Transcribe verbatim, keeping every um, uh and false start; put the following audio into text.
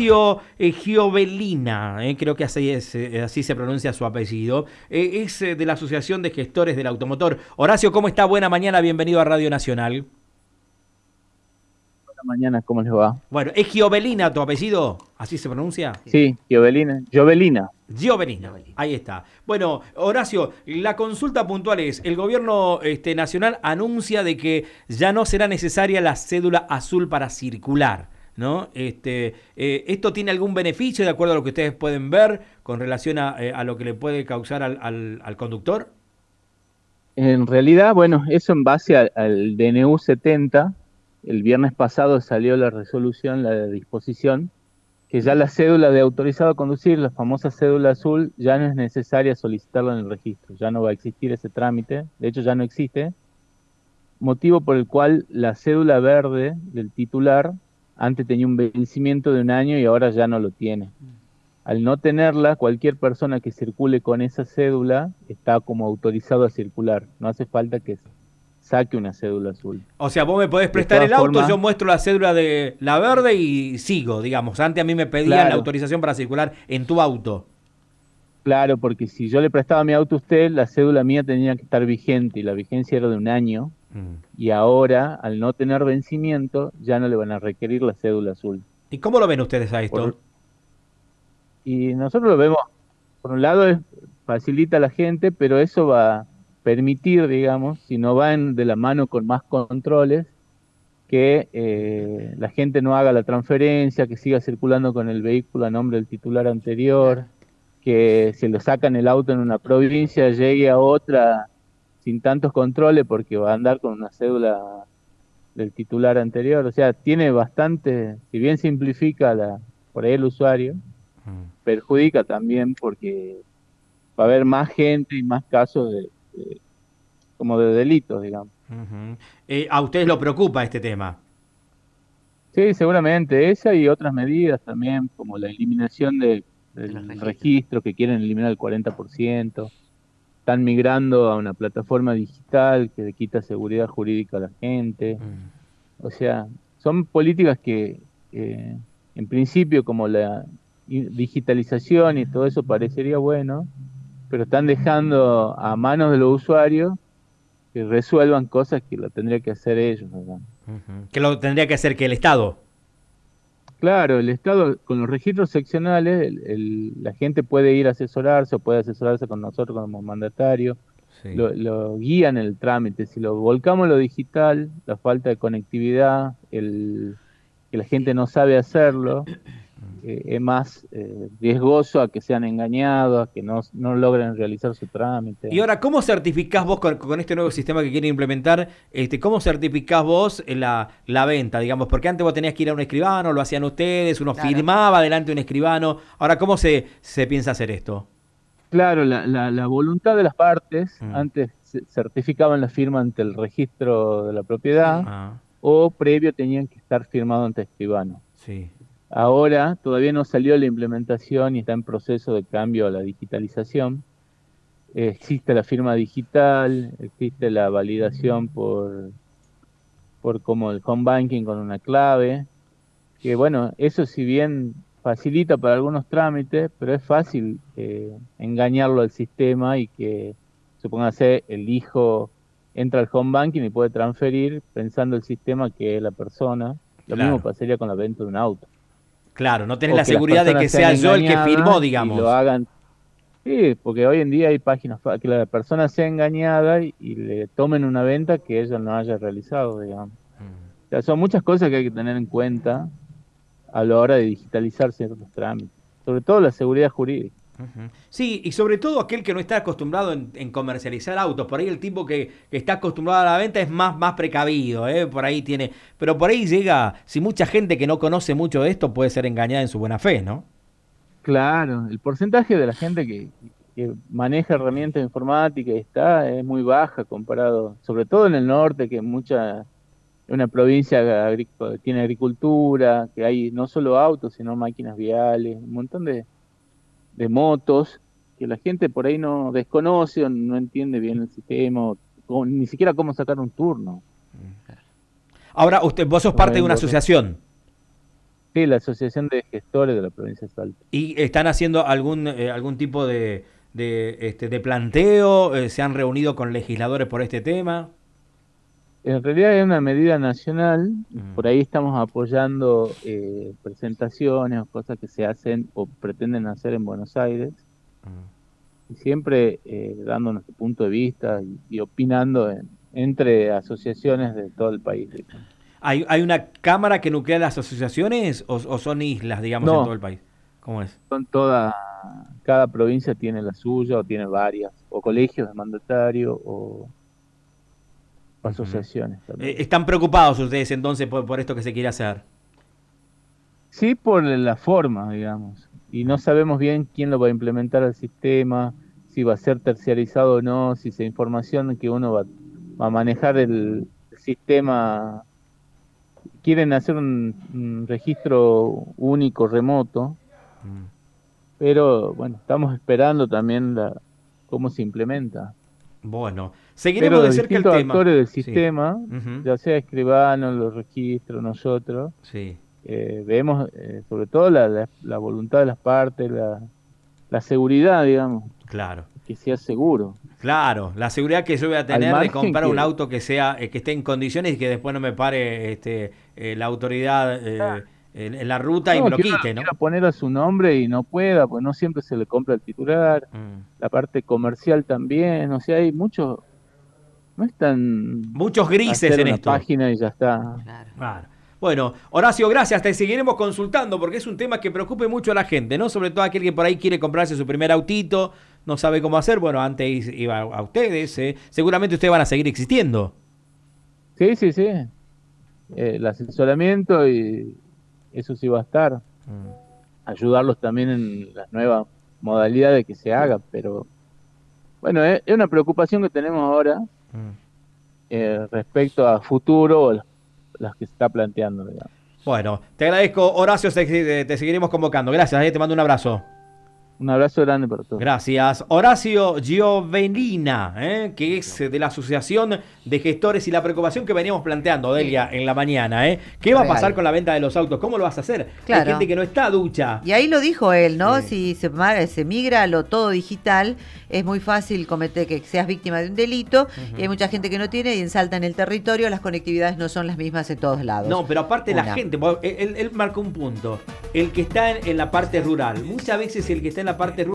Horacio eh, Giovelina, eh, creo que así, es, eh, así se pronuncia su apellido, eh, es eh, de la Asociación de Gestores del Automotor. Horacio, ¿cómo está? Buena mañana, bienvenido a Radio Nacional. Buenas mañanas, ¿cómo les va? Bueno, ¿es Giovelina tu apellido? ¿Así se pronuncia? Sí, Jovelina. Jovelina. Giovelina, ahí está. Bueno, Horacio, la consulta puntual es, el gobierno este, nacional anuncia de que ya no será necesaria la cédula azul para circular, ¿no? Este, eh, ¿Esto tiene algún beneficio de acuerdo a lo que ustedes pueden ver con relación a, eh, a lo que le puede causar al, al, al conductor? En realidad, bueno, eso en base al, al D N U setenta, el viernes pasado salió la resolución, la disposición, que ya la cédula de autorizado a conducir, la famosa cédula azul, ya no es necesaria solicitarla en el registro, ya no va a existir ese trámite, de hecho ya no existe, motivo por el cual la cédula verde del titular antes tenía un vencimiento de un año y ahora ya no lo tiene. Al no tenerla, cualquier persona que circule con esa cédula está como autorizado a circular. No hace falta que saque una cédula azul. O sea, vos me podés De prestar todas el auto, formas, yo muestro la cédula de la verde y sigo, digamos. Antes a mí me pedían la claro, autorización para circular en tu auto. claro, porque si yo le prestaba mi auto a usted, la cédula mía tenía que estar vigente y la vigencia era de un año. Mm. Y ahora, al no tener vencimiento, ya no le van a requerir la cédula azul. ¿Y cómo lo ven ustedes a esto? Por, y nosotros lo vemos, por un lado, es, facilita a la gente, pero eso va a permitir, digamos, si no van de la mano con más controles, que eh, la gente no haga la transferencia, que siga circulando con el vehículo a nombre del titular anterior, que si lo sacan el auto en una provincia, llegue a otra sin tantos controles porque va a andar con una cédula del titular anterior. O sea, tiene bastante, si bien simplifica la, por ahí el usuario, Mm. perjudica también porque va a haber más gente y más casos de, de- como de delitos, digamos. Ujú. Eh, ¿a ustedes lo preocupa este tema? Sí, seguramente esa y otras medidas también, como la eliminación de, De los del registros. registro, que quieren eliminar el cuarenta por ciento. Están migrando a una plataforma digital que le quita seguridad jurídica a la gente. Mm. O sea, son políticas que, eh, en principio, como la i- digitalización y todo eso parecería bueno, pero están dejando a manos de los usuarios que resuelvan cosas que lo tendría que hacer ellos, ¿verdad? Ujú. ¿Qué lo tendría que hacer que el Estado? Claro, el Estado, con los registros seccionales, el- el- la gente puede ir a asesorarse o puede asesorarse con nosotros como mandatario, Sí. lo, lo guían el trámite. Si lo volcamos a lo digital, la falta de conectividad, el, que la gente no sabe hacerlo, eh, es más eh, riesgoso a que sean engañados, a que no, no logren realizar su trámite. Y ahora, ¿cómo certificás vos con, con este nuevo sistema que quieren implementar? Este, ¿Cómo certificás vos la, la venta, digamos? Porque antes vos tenías que ir a un escribano, lo hacían ustedes, uno Claro. firmaba delante de un escribano. Ahora, ¿cómo se, se piensa hacer esto? Claro, la, la, la voluntad de las partes, Mm. antes se- certificaban la firma ante el registro de la propiedad Sí. Ah, o previo tenían que estar firmado ante escribano. sí. Ahora todavía no salió la implementación y está en proceso de cambio a la digitalización. Eh, existe la firma digital, existe la validación por, por como el home banking con una clave, que bueno, eso si bien facilita para algunos trámites, pero es fácil eh, engañarlo al sistema y que, supóngase, el hijo entra al home banking y puede transferir pensando el sistema que es la persona. Lo mismo Claro, pasaría con la venta de un auto. claro, no tenés O la que las seguridad de personas que sean sea yo el que firmó, engañadas y lo digamos. hagan. Sí, porque hoy en día hay páginas para que la persona sea engañada y, y le tomen una venta que ella no haya realizado, digamos. Mm. O sea, son muchas cosas que hay que tener en cuenta a la hora de digitalizar ciertos trámites, sobre todo la seguridad jurídica. Ujú. Sí, y sobre todo aquel que no está acostumbrado en, en comercializar autos. Por ahí el tipo que, que está acostumbrado a la venta es más, más precavido, ¿eh? Por ahí tiene. Pero por ahí llega, si mucha gente que no conoce mucho de esto puede ser engañada en su buena fe, ¿no? Claro, el porcentaje de la gente que, que maneja herramientas informáticas está es muy baja comparado, sobre todo en el norte, que mucha, es una provincia agrícola, tiene agricultura, que hay no solo autos, sino máquinas viales, un montón de, de motos, que la gente por ahí no desconoce o no entiende bien el sistema, o, o ni siquiera cómo sacar un turno. Ahora, usted, vos sos Como parte de ven una vos, asociación. Sí, la Asociación de Gestores de la provincia de Salta. ¿Y están haciendo algún, eh, algún tipo de, de, este, de planteo? Eh, ¿Se han reunido con legisladores por este tema? En realidad es una medida nacional, Mm, por ahí estamos apoyando eh, presentaciones o cosas que se hacen o pretenden hacer en Buenos Aires, mm. y siempre eh, dando nuestro punto de vista y, y opinando en- entre asociaciones de todo el país, digamos. ¿Hay, hay una cámara que nuclea las asociaciones o, o son islas, digamos, en todo No, el país? ¿Cómo es? son todas, cada provincia tiene la suya o tiene varias, o colegios de mandatario o Ujú. asociaciones Eh, también. ¿Están preocupados ustedes entonces por, por esto que se quiere hacer? Sí, por la forma, digamos, y no sabemos bien quién lo va a implementar al sistema, si va a ser terciarizado o no, si esa información que uno va, va a manejar el sistema, quieren hacer un, un registro único remoto, Mm. pero bueno, estamos esperando también la, cómo se implementa. Bueno, Pero seguiremos de los cerca el distintos tema. actores del Sí. sistema, Ujú. ya sea escribanos, los registros, nosotros, Sí. eh, vemos eh, sobre todo la, la, la voluntad de las partes, la, la seguridad, digamos, Claro. que sea seguro. Claro, la seguridad que yo voy a Al tener de margen comprar un que, auto que sea, eh, que esté en condiciones y que después no me pare este, eh, la autoridad eh, en, en la ruta y me no, lo que uno quite, lo ¿no? quiera poner a su nombre y no pueda, pues no siempre se le compra el titular, Mm. la parte comercial también, o sea, hay mucho, no es tan Muchos grises hacer en una esto. página y ya está. Claro. Claro. Bueno, Horacio, gracias. Te seguiremos consultando porque es un tema que preocupe mucho a la gente, ¿no? Sobre todo aquel que por ahí quiere comprarse su primer autito, no sabe cómo hacer. Bueno, antes iba a ustedes. ¿Eh? Seguramente ustedes van a seguir existiendo. Sí, sí, sí, eh, el asesoramiento y eso sí va a estar, Mm. ayudarlos también en las nuevas modalidades que se haga, pero bueno, es, es una preocupación que tenemos ahora Mm. eh, respecto a futuro o las, las que se está planteando, digamos. Bueno, te agradezco, Horacio. Te, te seguiremos convocando. Gracias, ¿eh? Te mando un abrazo. Un abrazo grande para todos. Gracias. Horacio Giovenina, ¿eh? Que es de la Asociación de Gestores y la preocupación que veníamos planteando, Sí. Delia, en la mañana. ¿eh? ¿Qué va a pasar Real. con la venta de los autos? ¿Cómo lo vas a hacer? Hay Claro. gente que no está ducha. Y ahí lo dijo él, ¿no? Sí. Si se, ma- se migra a lo todo digital, es muy fácil cometer que seas víctima de un delito. Ujú. Y hay mucha gente que no tiene y en Salta, en el territorio, las conectividades no son las mismas en todos lados. No, pero aparte la Una. gente, él, él marcó un punto. El que está en, en la parte rural. Muchas veces el que está en la parte rural